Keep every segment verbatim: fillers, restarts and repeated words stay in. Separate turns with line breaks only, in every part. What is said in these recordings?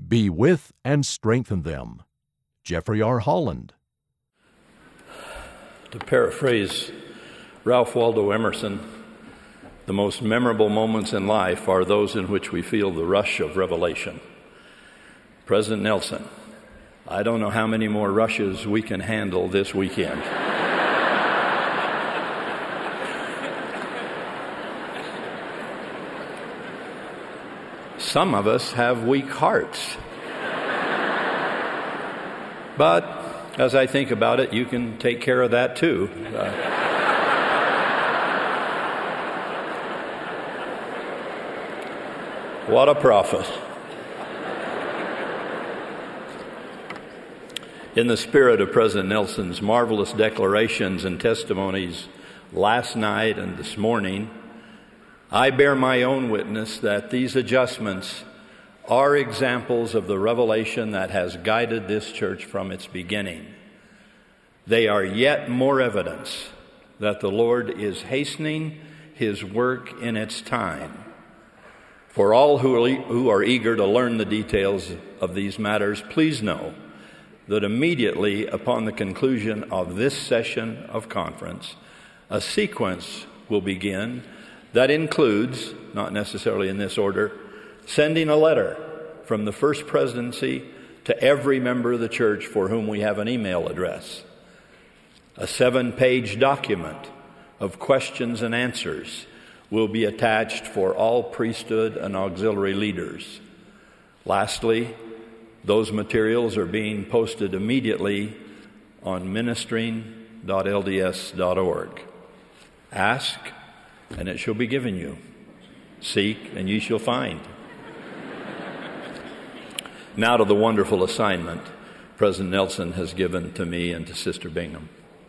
Be with and strengthen them. Jeffrey R. Holland.
To paraphrase Ralph Waldo Emerson, the most memorable moments in life are those in which we feel the rush of revelation. President Nelson, I don't know how many more rushes we can handle this weekend. Some of us have weak hearts. But as I think about it, you can take care of that too. Uh, what a prophet. In the spirit of President Nelson's marvelous declarations and testimonies last night and this morning, I bear my own witness that these adjustments are examples of the revelation that has guided this church from its beginning. They are yet more evidence that the Lord is hastening His work in its time. For all who are eager to learn the details of these matters, please know that immediately upon the conclusion of this session of conference, a sequence will begin that includes, not necessarily in this order, sending a letter from the First Presidency to every member of the church for whom we have an email address. A seven-page document of questions and answers will be attached for all priesthood and auxiliary leaders. Lastly, those materials are being posted immediately on ministering dot L D S dot org. Ask, and it shall be given you. Seek, and ye shall find. Now to the wonderful assignment President Nelson has given to me and to Sister Bingham.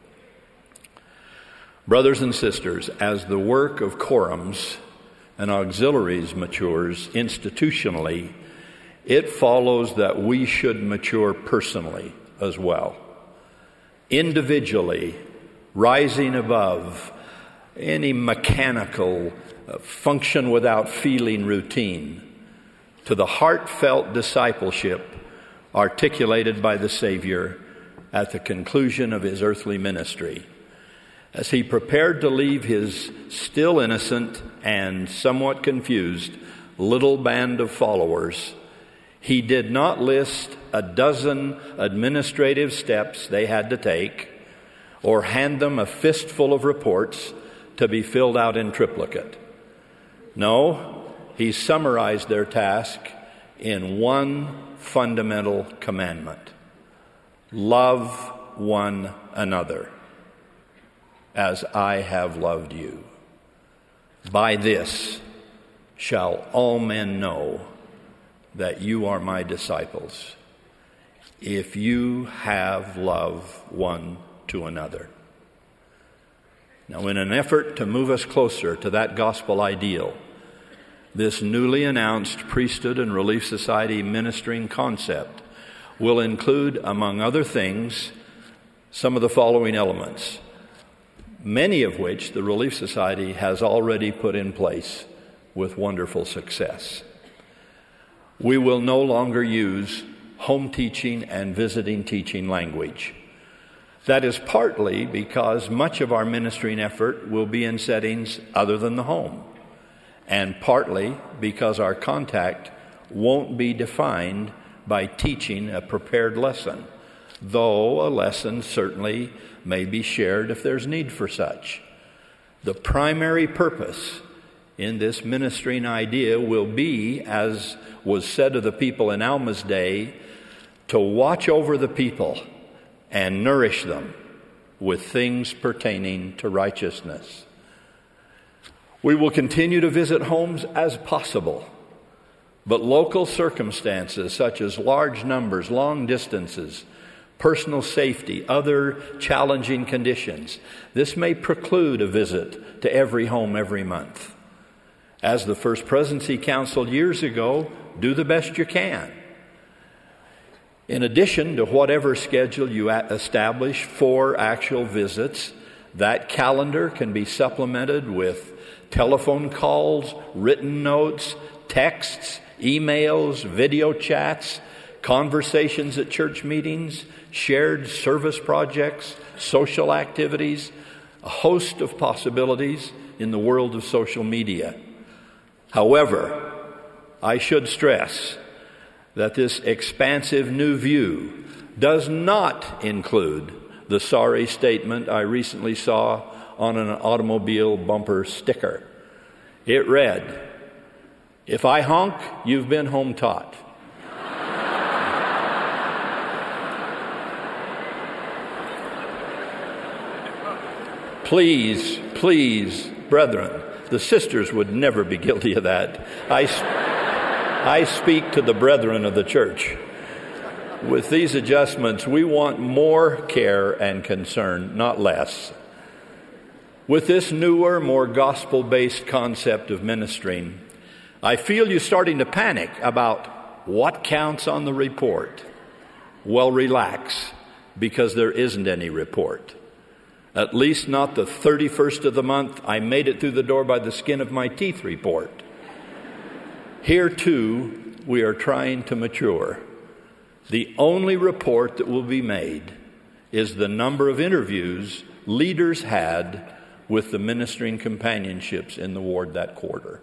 Brothers and sisters, as the work of quorums and auxiliaries matures institutionally, it follows that we should mature personally as well. Individually, rising above any mechanical uh, function without feeling routine to the heartfelt discipleship articulated by the Savior at the conclusion of His earthly ministry. As He prepared to leave His still innocent and somewhat confused little band of followers, He did not list a dozen administrative steps they had to take or hand them a fistful of reports to be filled out in triplicate. No, He summarized their task in one fundamental commandment: love one another as I have loved you. By this shall all men know that you are my disciples, if you have love one to another. Now, in an effort to move us closer to that gospel ideal, this newly announced Priesthood and Relief Society ministering concept will include, among other things, some of the following elements, many of which the Relief Society has already put in place with wonderful success. We will no longer use home teaching and visiting teaching language. That is partly because much of our ministering effort will be in settings other than the home, and partly because our contact won't be defined by teaching a prepared lesson, though a lesson certainly may be shared if there's need for such. The primary purpose in this ministering idea will be, as was said of the people in Alma's day, to watch over the people and nourish them with things pertaining to righteousness. We will continue to visit homes as possible, but local circumstances such as large numbers, long distances, personal safety, other challenging conditions, this may preclude a visit to every home every month. As the First Presidency counseled years ago, do the best you can. In addition to whatever schedule you establish for actual visits, that calendar can be supplemented with telephone calls, written notes, texts, emails, video chats, conversations at church meetings, shared service projects, social activities, a host of possibilities in the world of social media. However, I should stress that this expansive new view does not include the sorry statement I recently saw on an automobile bumper sticker. It read, "If I honk, you've been home taught." Please, please, brethren, the sisters would never be guilty of that. I, I speak to the brethren of the church. With these adjustments, we want more care and concern, not less. With this newer, more gospel-based concept of ministering, I feel you starting to panic about what counts on the report. Well, relax, because there isn't any report. At least not the thirty-first of the month, I made it through the door by the skin of my teeth report. Here, too, we are trying to mature. The only report that will be made is the number of interviews leaders had with the ministering companionships in the ward that quarter.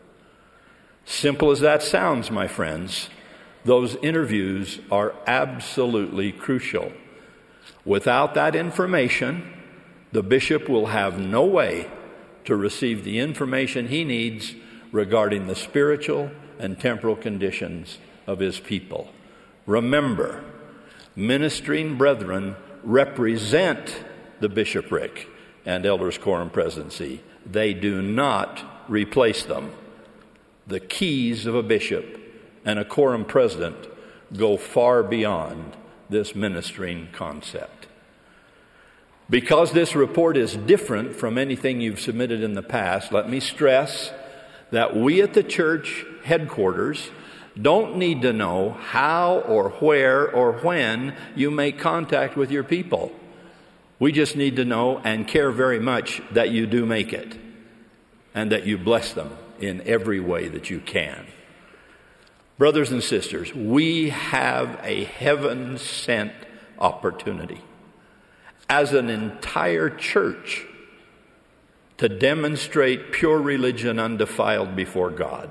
Simple as that sounds, my friends, those interviews are absolutely crucial. Without that information, the bishop will have no way to receive the information he needs regarding the spiritual and temporal conditions of his people. Remember, ministering brethren represent the bishopric and elders' quorum presidency. They do not replace them. The keys of a bishop and a quorum president go far beyond this ministering concept. Because this report is different from anything you've submitted in the past, let me stress that we at the church headquarters don't need to know how or where or when you make contact with your people. We just need to know and care very much that you do make it and that you bless them in every way that you can. Brothers and sisters, we have a heaven-sent opportunity as an entire church to demonstrate pure religion undefiled before God,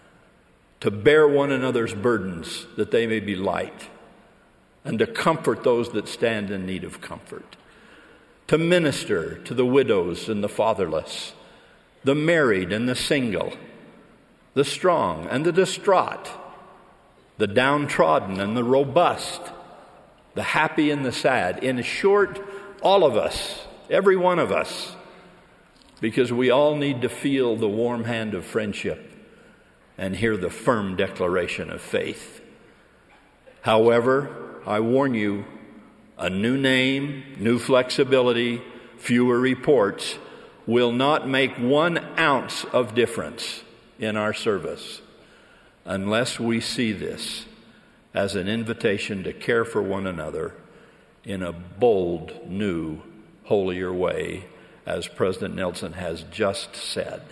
to bear one another's burdens that they may be light, and to comfort those that stand in need of comfort, to minister to the widows and the fatherless, the married and the single, the strong and the distraught, the downtrodden and the robust, the happy and the sad. In short, all of us, every one of us, because we all need to feel the warm hand of friendship and hear the firm declaration of faith. However, I warn you, a new name, new flexibility, fewer reports will not make one ounce of difference in our service unless we see this as an invitation to care for one another in a bold, new, holier way, as President Nelson has just said.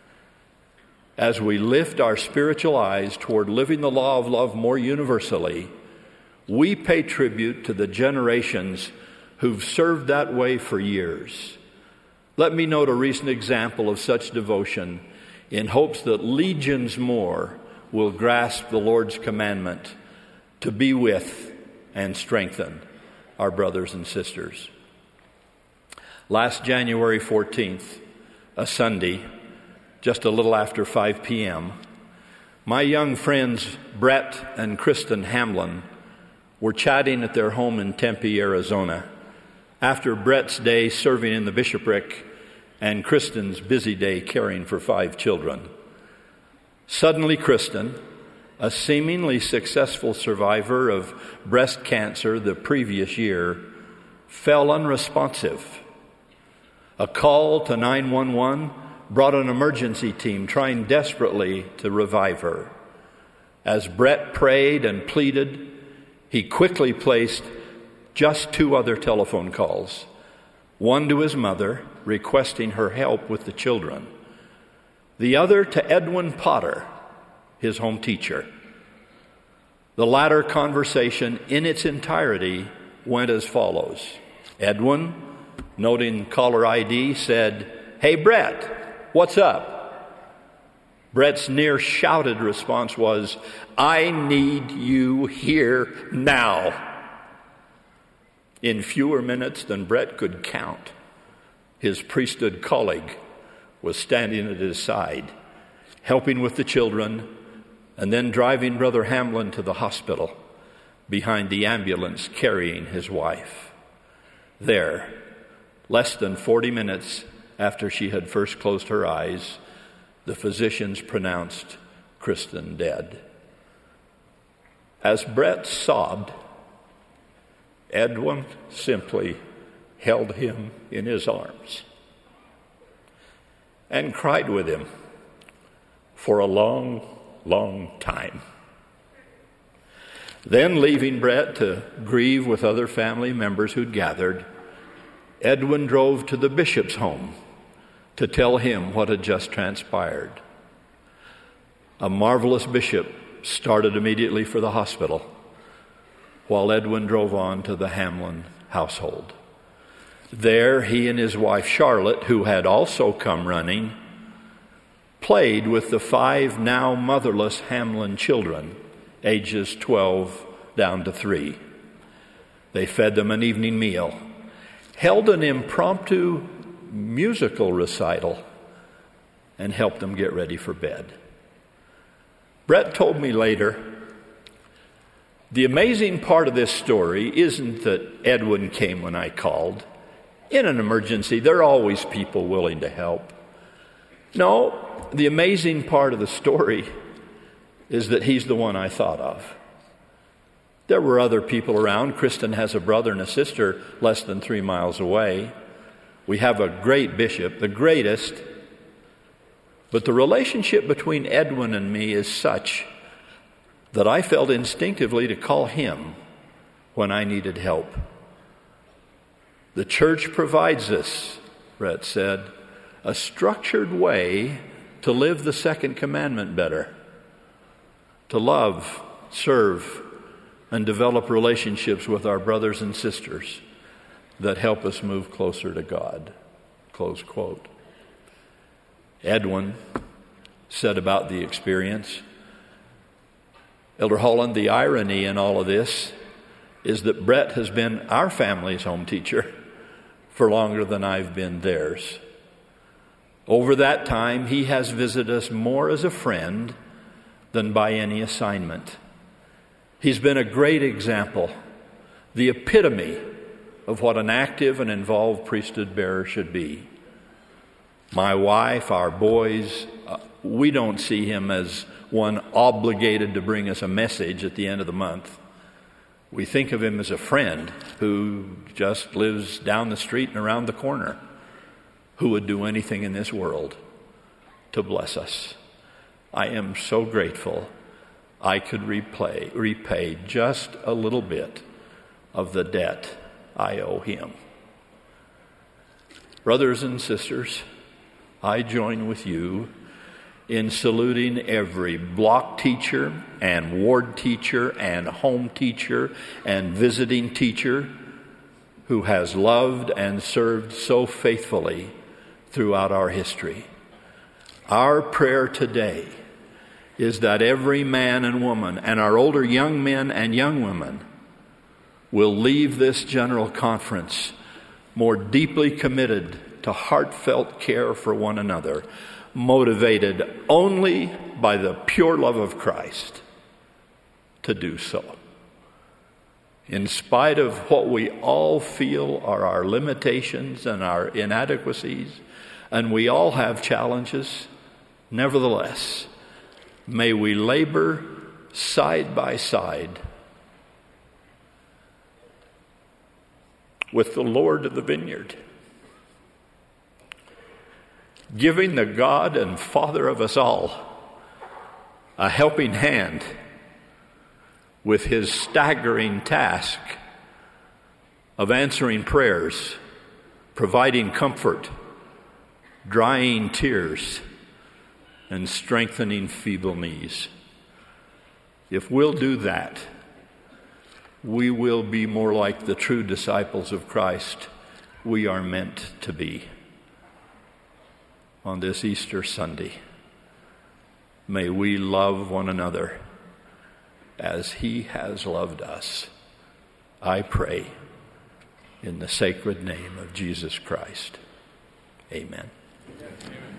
As we lift our spiritual eyes toward living the law of love more universally, we pay tribute to the generations who've served that way for years. Let me note a recent example of such devotion in hopes that legions more will grasp the Lord's commandment to be with and strengthen our brothers and sisters. Last January fourteenth, a Sunday, just a little after five p.m., my young friends Brett and Kristen Hamlin were chatting at their home in Tempe, Arizona, after Brett's day serving in the bishopric and Kristen's busy day caring for five children. Suddenly, Kristen, a seemingly successful survivor of breast cancer the previous year, fell unresponsive. A call to nine one one brought an emergency team trying desperately to revive her. As Brett prayed and pleaded, he quickly placed just two other telephone calls, one to his mother requesting her help with the children, the other to Edwin Potter, his home teacher, The latter conversation in its entirety went as follows. Edwin, noting caller I D, said, "Hey, Brett, what's up?" Brett's near shouted response was, "I need you here now." In fewer minutes than Brett could count, his priesthood colleague was standing at his side, helping with the children, and then driving Brother Hamlin to the hospital behind the ambulance carrying his wife. There, less than forty minutes after she had first closed her eyes, the physicians pronounced Kristen dead. As Brett sobbed, Edwin simply held him in his arms and cried with him for a long, long time. Then, leaving Brett to grieve with other family members who'd gathered, Edwin drove to the bishop's home to tell him what had just transpired. A marvelous bishop started immediately for the hospital, while Edwin drove on to the Hamlin household. There, he and his wife Charlotte, who had also come running, played with the five now motherless Hamlin children, ages twelve down to three. They fed them an evening meal, held an impromptu musical recital, and helped them get ready for bed. Brett told me later, the amazing part of this story isn't that Edwin came when I called. In an emergency, there are always people willing to help. No, the amazing part of the story is that he's the one I thought of. There were other people around. Kristen has a brother and a sister less than three miles away. We have a great bishop, the greatest. But the relationship between Edwin and me is such that I felt instinctively to call him when I needed help. The church provides us, Brett said, a structured way to live the second commandment better, to love, serve, and develop relationships with our brothers and sisters that help us move closer to God. Close quote. Edwin said about the experience, Elder Holland, the irony in all of this is that Brett has been our family's home teacher for longer than I've been theirs. Over that time, he has visited us more as a friend than by any assignment. He's been a great example, the epitome of what an active and involved priesthood bearer should be. My wife, our boys, uh, we don't see him as one obligated to bring us a message at the end of the month. We think of him as a friend who just lives down the street and around the corner, who would do anything in this world to bless us. I am so grateful I could repay, repay just a little bit of the debt I owe him. Brothers and sisters, I join with you in saluting every block teacher and ward teacher and home teacher and visiting teacher who has loved and served so faithfully throughout our history. Our prayer today is that every man and woman and our older young men and young women will leave this general conference more deeply committed to heartfelt care for one another, motivated only by the pure love of Christ to do so. In spite of what we all feel are our limitations and our inadequacies, and we all have challenges, nevertheless, may we labor side by side with the Lord of the vineyard, giving the God and Father of us all a helping hand with his staggering task of answering prayers, providing comfort, drying tears, and strengthening feeble knees. If we'll do that, we will be more like the true disciples of Christ we are meant to be. On this Easter Sunday, may we love one another as He has loved us. I pray in the sacred name of Jesus Christ. Amen.
Amen.